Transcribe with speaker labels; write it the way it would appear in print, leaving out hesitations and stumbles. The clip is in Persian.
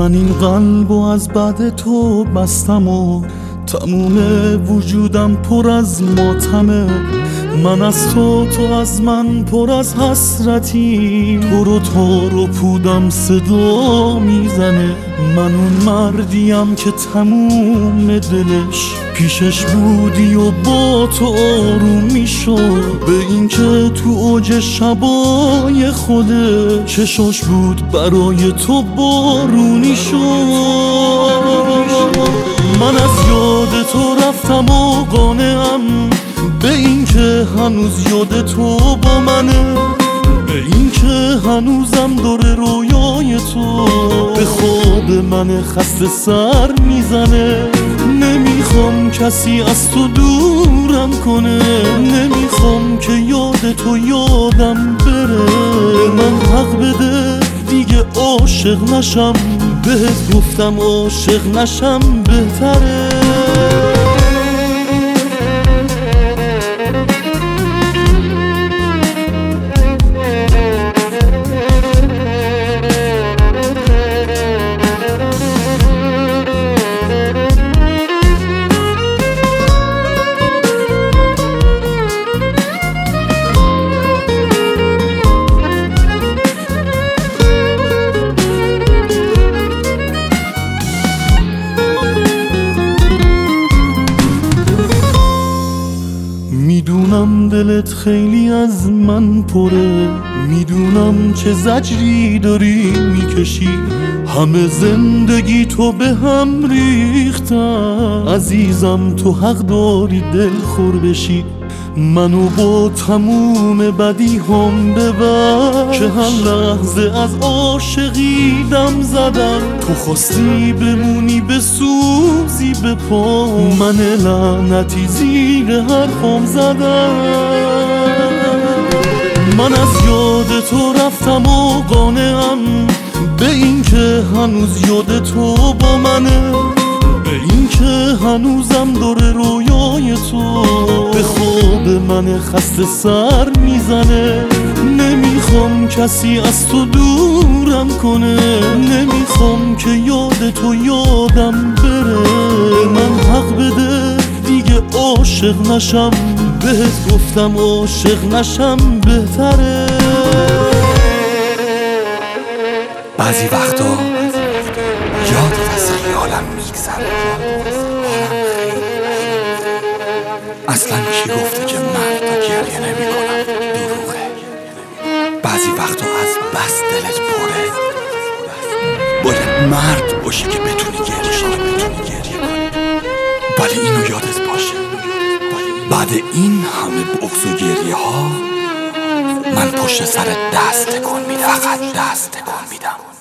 Speaker 1: من این قلبو از بعد تو بستم و تموم وجودم پر از ماتمه. من از تو از من پر از حسرتی، تو رو پودم صدا میزنه. من اون مردیم که تموم دلش پیشش بودی و با تو آروم میشد، به این که تو اوج شبای خوده چشاش بود برای تو بارونی شد. من از یاد تو رفتم و قانعم به این که هنوز یاد تو با منه، به این که هنوزم داره رویای تو به خواب من خسته سر میزنه. نمیخوام کسی از تو دورم کنه، نمیخوام که یاد تو یادم بره. به من حق بده دیگه عاشق نشم، بهت گفتم عاشق نشم بهتره. میدونم دلت خیلی از من پره، میدونم چه زجری داری میکشی، همه زندگی تو به هم ریختن. عزیزم تو حق داری دل خور بشی، منو با تموم بدی هم ببر که هر لحظه از عاشقی دم زدم. تو خواستی بمونی بسوزی به پا، من لعنتی زیر حرفم زدم. من از یاد تو رفتم و قانعم به این که هنوز یاد تو با منه، به این که هنوزم داره رویای تو به خواب من خسته سر میزنه. نمیخوام کسی از تو دورم کنه، نمیخوام که یاد تو یادم بره. من حق بده دیگه عاشق نشم، بهت گفتم عاشق نشم بهتره.
Speaker 2: بعضی وقتا یادت از خیالم میگذره، اصلا کی گفته که مردا گریه نمی کنن؟ دروغه. بعضی وقتا از بس دلت پره باید مرد باشی که بتونی گریه کنی. ولی اینو یادت باشه، بعد این همه بغض و گریه ها من پشت سر دست تکون میدم، فقط دست تکون میدم.